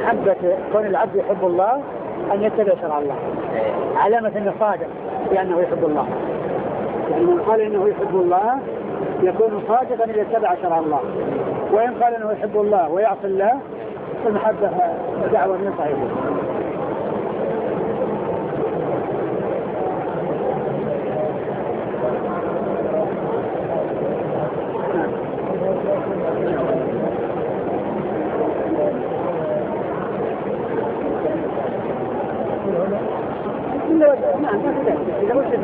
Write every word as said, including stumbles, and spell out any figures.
محبة كون العبد يحب الله أن يتبع شرع الله، علامة أنه صادق لأنه يحب الله. يعني من قال إنه يحب الله يكون صادقا إذا اتبع شرع الله، وإن قال إنه يحب الله ويعصي الله فالمحبة دعوة من صحيحه.